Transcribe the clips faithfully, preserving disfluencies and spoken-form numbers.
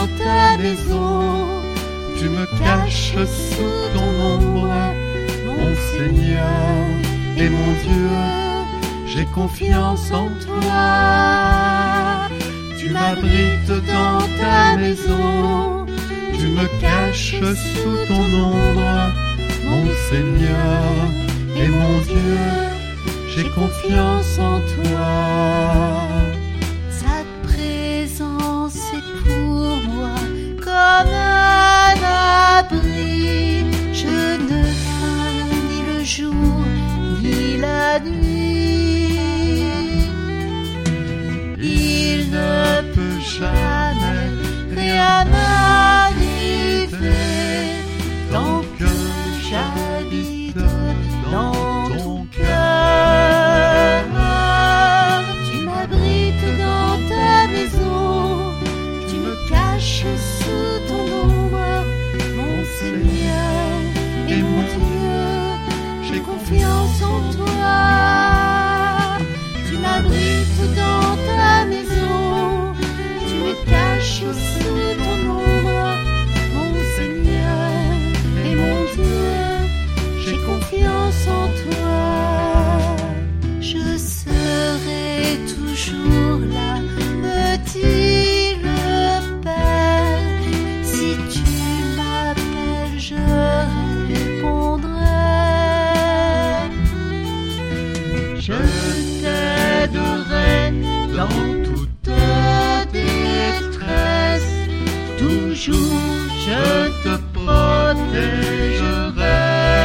dans ta maison, tu me caches sous ton ombre, mon Seigneur et mon Dieu, j'ai confiance en toi. Tu m'abrites dans ta maison, tu me caches sous ton ombre, mon Seigneur et mon Dieu, j'ai confiance en toi. Ta présence est pour moi comme un abri. Je ne crains ni le jour ni la nuit. Il ne peut jamais rien m'arriver tant que j'habite dans ton cœur. Tu m'abrites dans ta maison, tu me caches sous ton ombre, mon Seigneur et mon Dieu, j'ai confiance en toi. Tu m'abrites dans ta maison, tu me caches sous ton ombre, mon Seigneur et mon Dieu, j'ai confiance en toi. Je serai toujours là, me dit le Père. Si tu m'appelles, je répondrai. Je t'aiderai dans toute détresse, toujours je te protégerai.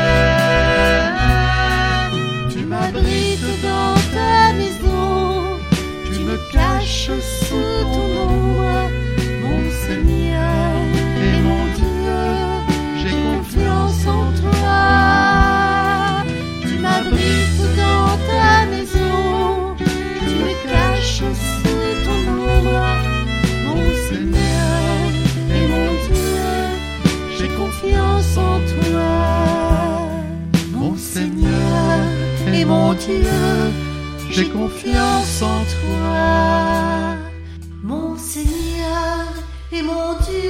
Tu m'abrites dans ta maison, tu me caches sous ton ombre, mon Seigneur et mon Dieu, j'ai confiance en toi. Tu m'abrites dans ta maison, tu me caches sous ton ombre, mon Seigneur et mon Dieu, j'ai confiance en toi. Mon Seigneur et mon Dieu, j'ai confiance en toi. Mon Seigneur et mon Dieu,